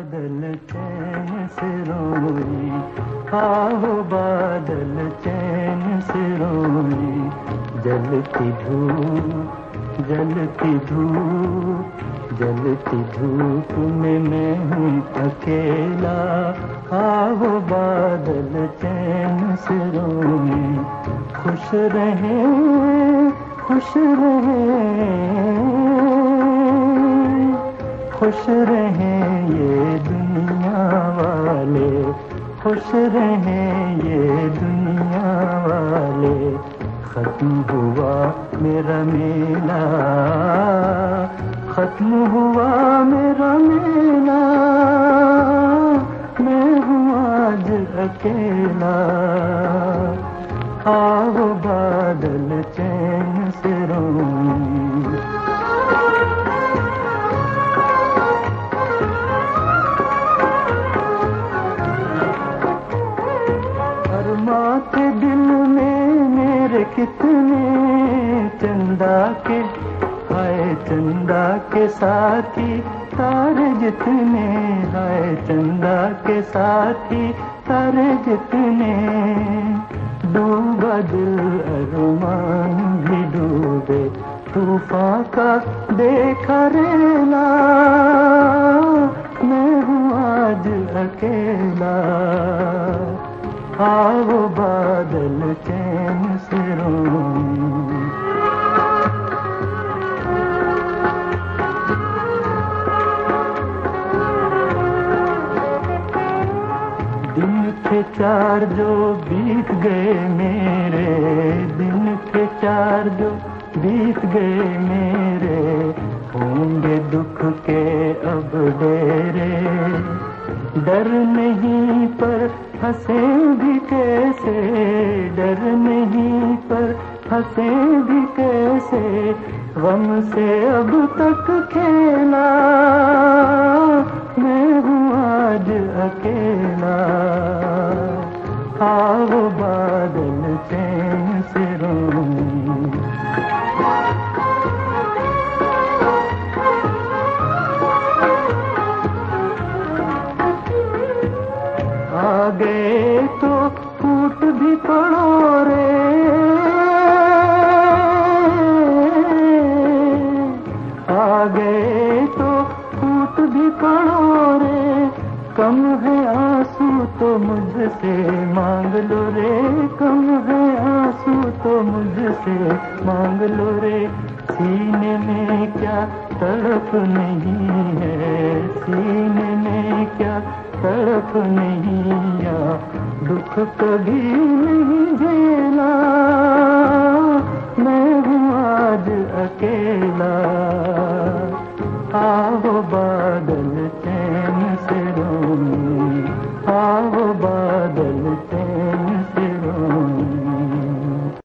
बादल चैन से रोई, आओ बादल चैन से रोई। जलती धूप, जलती धूप, जलती धूप में मैं हूँ अकेला। आओ बादल चैन से रोई। खुश रहे, खुश रहे, खुश रहे ये दुनिया वाले, खुश रहे ये दुनिया वाले। खत्म हुआ मेरा मेला, खत्म हुआ मेरा मेला, मैं हूँ आज अकेला। आओ बादल चैन से रोई। अरमा के दिल में मेरे कितने चंदा के, हाय चंदा के साथी तारे जितने, हाय चंदा के साथी तारे जितने। डूबा दिल अरमान भी डूबे, तूफान का देखा रेला, मैं हूँ आज अकेला। आओ बादल चैन से रोई। दिन के चार जो बीत गए मेरे, दिन के चार जो बीत गए मेरे, होंगे दुख के अब डेरे। डर नहीं पर हंसे भी कैसे, डर नहीं पर हंसे भी कैसे। गम से अब तक खेला, मैं हूँ आज अकेला। आओ बादल चैन से रोई। आ गए तो फूट भी पड़ो रे, आ गए तो फूट भी पड़ो रे। कम है आंसू तो मुझसे मांग लो रे, कम है आंसू तो मुझसे मांग लो रे। सीने में क्या तड़प नहीं है, सीने में क्या तड़प नहीं या दुख कभी नहीं झेला, मैं हूँ आज अकेला।